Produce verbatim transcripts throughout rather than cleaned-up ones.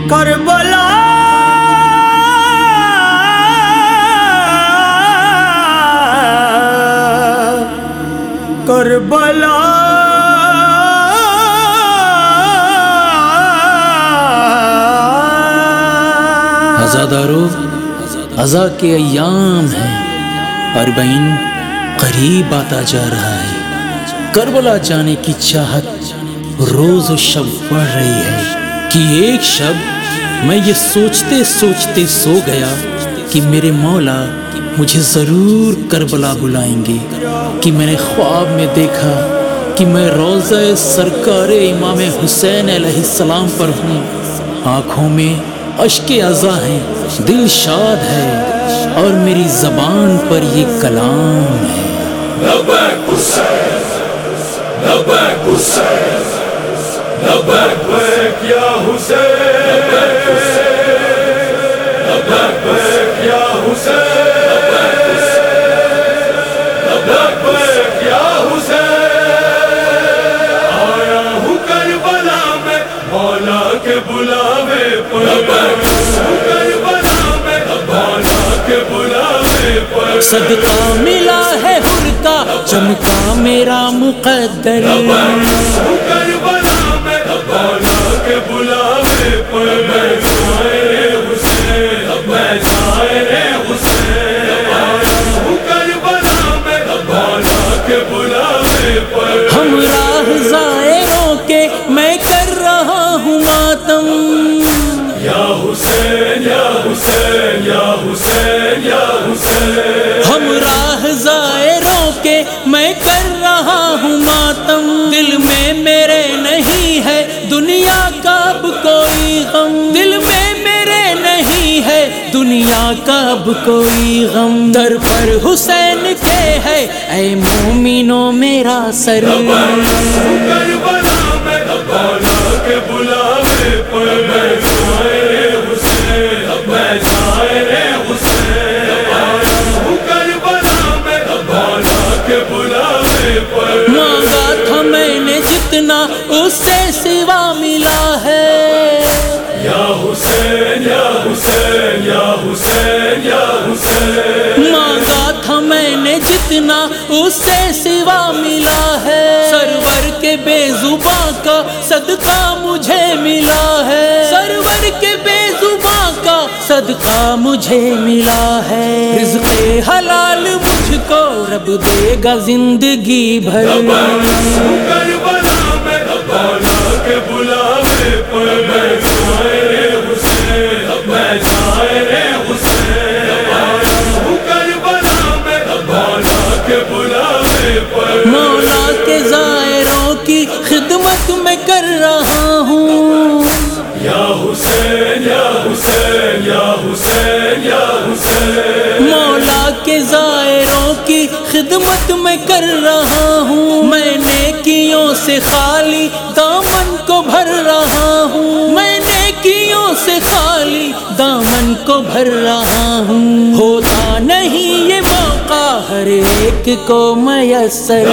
کربلا کربلا عزادارو عزا کے ایام ہیں، اربعین قریب آتا جا رہا ہے۔ کربلا جانے کی چاہت روز و شب بڑھ رہی ہے کہ ایک شب میں یہ سوچتے سوچتے سو گیا کہ میرے مولا مجھے ضرور کربلا بلائیں گے، کہ میں نے خواب میں دیکھا کہ میں روضہ سرکار امام حسین علیہ السلام پر ہوں، آنکھوں میں اشک عزا ہیں، دل شاد ہے اور میری زبان پر یہ کلام ہے۔ لبیک حسین، لبیک حسین، لبیک یا حسین، لبیک یا حسین، لبیک یا حسین، آیا ہوں کربلا میں مولا کے بلاوے پر، کربلا میں مولا کے بلاوے پر، صدقہ ملا ہے حر کا چمکا میرا مقدر، کربلا میں مولا کے بلاوے پر، میں شاعر حسین، میں شاعر حسین، آیا ہوں کربلا میں مولا کے بلاوے پر، ہم راہ زائروں کے میں کر رہا ہوں ماتم، یا حسین یا حسین یا حسین یا حسین، ہم راہ زائروں کے میں کر رہا ہوں ماتم، دل میں میرے نہیں ہے دنیا کا اب کوئی غم، دل میں میرے نہیں ہے دنیا کا اب کوئی غم، در پر حسین کے ہے اے مومنوں میرا سر، کربلا میں مولا کے بلاوے پر، میں شاعر حسین، میں شاعر حسین، آیا ہوں کربلا میں مولا کے بلاوے پر، مانگا تھا میں نے جتنا اس سے سوا ملا ہے، یا حسین یا حسین یا حسین یا حسین، مانگا تھا میں نے جتنا اس سے سوا ملا ہے، سرور کے بے زباں کا صدقہ مجھے ملا ہے، سرور کے بے زباں کا صدقہ مجھے ملا ہے، رزق حلال مجھ کو رب دے گا زندگی بھر، کربلا میں مولا کے بلاوے پر، میں شاعر حسین، میں شاعر حسین، آیا ہوں کربلا میں مولا کے بلاوے پر، مولا کے زائروں کی خدمت میں کر رہا ہوں، یا حسین یا حسین یا حسین یا حسین، مولا کے زائروں کی خدمت میں کر رہا ہوں، میں نیکیوں سے خالی دامن کو بھر رہا ہوں، میں نیکیوں سے خالی دامن کو بھر رہا ہوں، ہوتا نہیں یہ موقع ہر ایک کو میسر،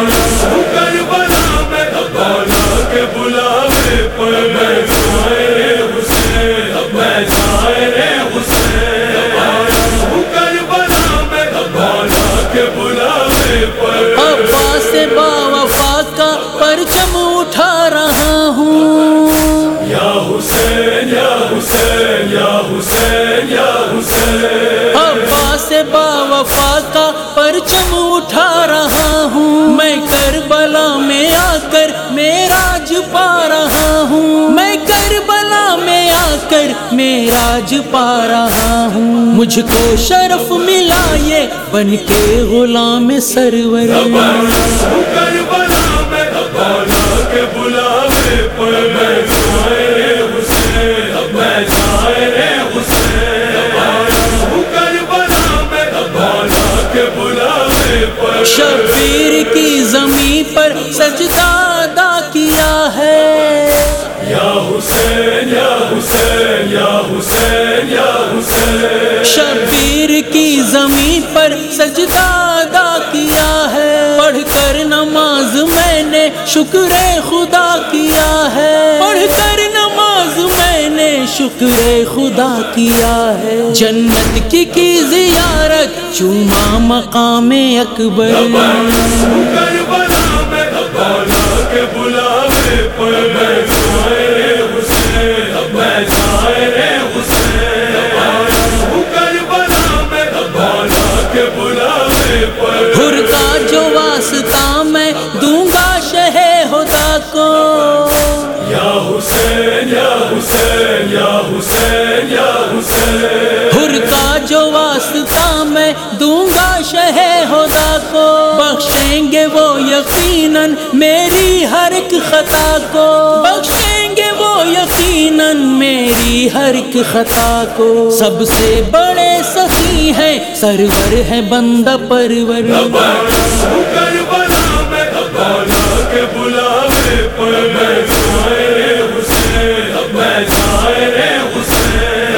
کربلا میں مولا کے بلاوے پر، میں شاعر حسین، میں شاعر حسین، آیا ہوں کربلا میں مولا کے بلاوے پر، عباس با وفا کا پرچم اٹھا رہا ہوں، یا حسین یا حسین یا حسین یا حسین، عباس با وفا کا پرچم اٹھا رہا ہوں، میں کربلا میں آ کر معراج پا رہا ہوں، میں کربلا میں آ کر معراج پا رہا ہوں، مجھ کو شرف ملا یہ بن کے غلام سرور، کربلا میں مولا کے بلاوے پر، میں شاعر حسین، میں شاعر حسین، آیا ہوں کربلا میں مولا کے بلاوے پر، شبیر کی زمین پر سجدہ ادا کیا ہے، یا حسین یا حسین یا حسین یا حسین، شبیر کی زمین پر سجدہ ادا کیا ہے، پڑھ کر نماز میں نے شکر خدا کیا ہے، پڑھ کر نماز میں نے شکر خدا کیا ہے، جنت کی کی زیارت چوما مقام اکبر، کربلا میں مولا کے بلاوے پر میں شاعر حسین، میں شاعر حسین، کربلا میں مولا کے بلاوے پر، حر کا جو واسطہ میں دوں گا شہ ہدا کو، یا حسین یا حسین یا حسین یا حسین، حر کا جو واسطہ میں دوں گا شہ ہدا کو، بخشیں گے وہ یقیناً میری ہر ایک خطا کو، بخشیں گے وہ یقیناً میری ہر ایک خطا کو، سب سے بڑے سخی ہیں سرور ہے بندہ پرور، کربلا میں مولا کے بلاوے پر میں شاعر حسین، میں شاعر حسین،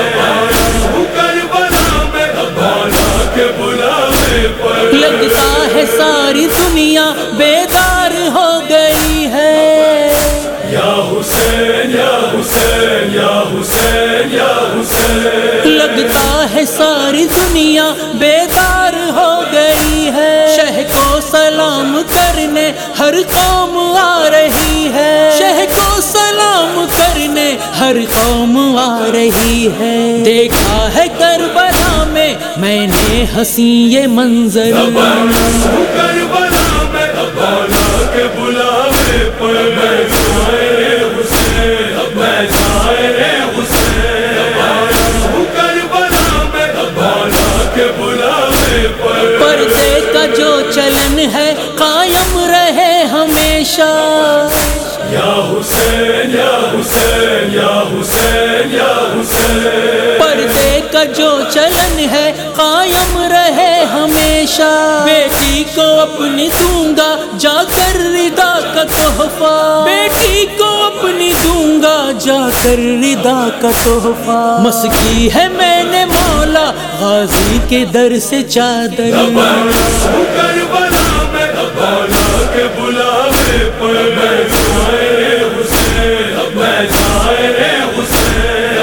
کربلا میں مولا کے بلاوے پر، لگتا ہے ساری دنیا بیدار ہو گئی ہے، یا حسین یا حسین یا حسین یا حسین، لگتا ہے ساری دنیا بیدار ہو گئی ہے، شہ کو سلام کرنے ہر قوم آ رہی ہے، شہ کو سلام کرنے ہر قوم آ رہی ہے، دیکھا ہے کربلا میں میں نے ہنسی یہ منظر، کربلا میں مولا کے بلاوے پر میں شاعر حسین، میں شاعر حسین، کربلا میں مولا کے بلاوے پر، پردے کا جو چلن ہے قائم رہے ہمیشہ، یا حسین یا حسین یا حسین یا حسین، پردے کا جو چلن ہے قائم رہے ہمیشہ، بیٹی کو اپنی دوں گا جا کر رضا کا تحفہ، بیٹی کو اپنی دوں گا جا کر رضا کا تحفہ، مسکی ہے میں نے مولا غازی کے در سے چادر، کربلا میں مولا کے بلاوے پر میں شاعر حسین، میں شاعر حسین،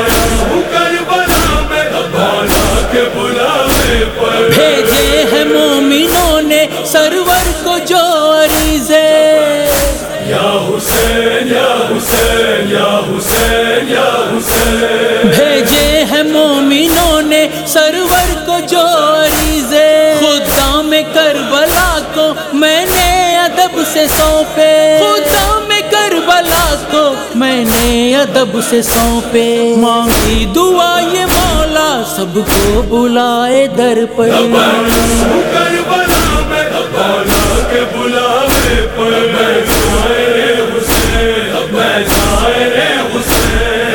کربلا میں مولا کے بلاوے پر، بھیجے ہیں مومنوں نے سرور کو جو عریضے، یا حسین یا حسین یا حسین یا حسین، بھیجے ہیں مومنوں نے سرور کو جو عریضے، خدام کربلا کو میں نے ادب سے سونپے، خدام کربلا کو میں نے ادب سے سونپے، مانگی دعا یہ مولا سب کو بلائے در پر، کربلا میں مولا کے بلاوے پر میں شاعر حسین، میں شاعر حسین،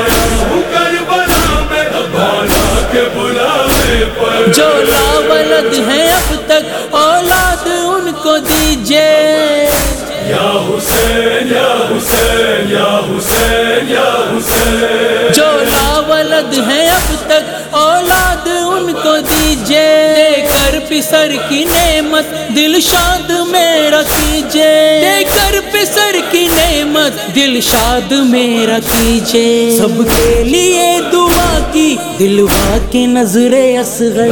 کربلا میں مولا کے بلاوے پر، جو لاولد ہیں اب تک اولاد ان کو دیجیے، یا حسین یا حسین یا حسین یا حسین، جو لاولد ہیں اب تک اولاد ان کو دیجیے، دے کر پسر کی نعمت دل شاد میرا کیجیے، دے کر پسر کی نعمت دل شاد میرا کیجیے، سب کے لیے دعا کی دلوا کے نظر اصغر،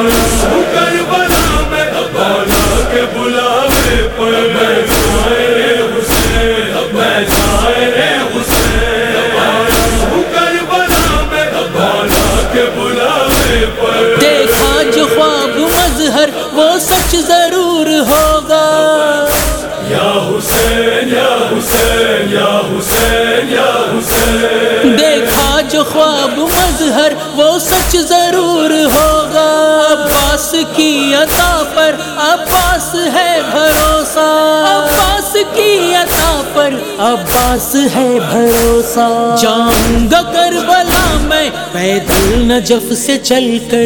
کربلا میں مولا کے بلاوے پر میں شاعر حسین، میں شاعر حسین، کربلا میں مولا کے بلاوے پر، دیکھا جو خواب مظہر وہ سچ ضرور ہوگا، یا حسین یا حسین یا حسین یا حسین، دیکھا جو خواب مظہر وہ سچ ضرور ہوگا، عباس کی عطا پر عباس ہے بھروسہ، عباس کی عطا پر عباس ہے بھروسہ، جاؤں گا کربلا میں پیدل نجف سے چل کر،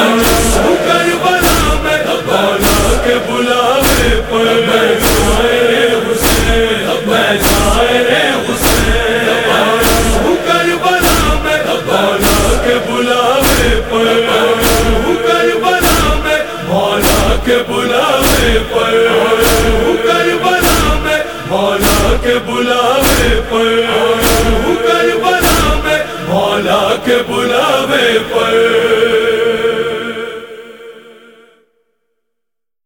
کربلا میں مولا کے بلاوے پر میں شاعر حسین، میں شاعر حسین، کربلا میں مولا کے بلاوے پر، کربلا میں مولا کے بلاوے پر، کربلا میں مولا کے بلاوے پر، کربلا میں کے بلاوے پر